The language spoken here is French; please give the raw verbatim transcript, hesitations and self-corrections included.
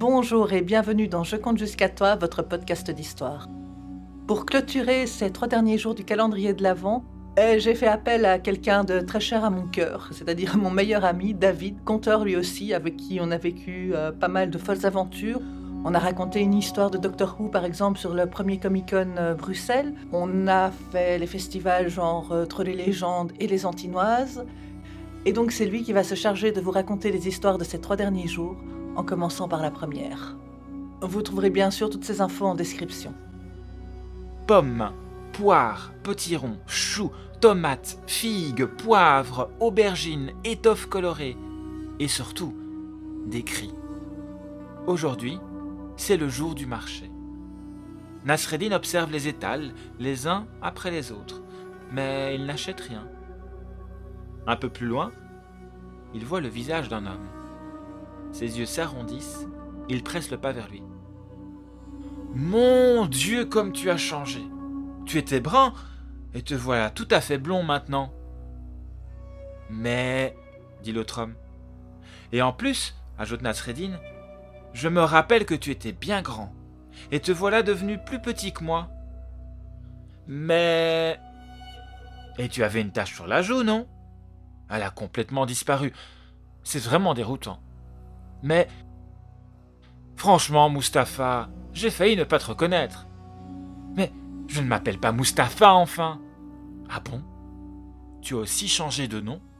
Bonjour et bienvenue dans Je compte jusqu'à toi, votre podcast d'histoire. Pour clôturer ces trois derniers jours du calendrier de l'Avent, euh, j'ai fait appel à quelqu'un de très cher à mon cœur, c'est-à-dire mon meilleur ami, David, conteur lui aussi, avec qui on a vécu euh, pas mal de folles aventures. On a raconté une histoire de Doctor Who, par exemple, sur le premier Comic-Con euh, Bruxelles. On a fait les festivals genre euh, Trolls et légendes et les Antinoises. Et donc c'est lui qui va se charger de vous raconter les histoires de ces trois derniers jours, en commençant par la première. Vous trouverez bien sûr toutes ces infos en description. Pommes, poires, potirons, choux, tomates, figues, poivres, aubergines, étoffes colorées et surtout des cris. Aujourd'hui, c'est le jour du marché. Nasreddin observe les étals, les uns après les autres, mais il n'achète rien. Un peu plus loin, il voit le visage d'un homme. Ses yeux s'arrondissent, il presse le pas vers lui. « Mon Dieu, comme tu as changé! Tu étais brun, et te voilà tout à fait blond maintenant. »« Mais, dit l'autre homme, et en plus, ajoute Nasreddin, je me rappelle que tu étais bien grand, et te voilà devenu plus petit que moi. Mais, et tu avais une tache sur la joue, non? Elle a complètement disparu. C'est vraiment déroutant. Mais, franchement, Mustapha, j'ai failli ne pas te reconnaître. Mais je ne m'appelle pas Mustapha, enfin. Ah bon? Tu as aussi changé de nom?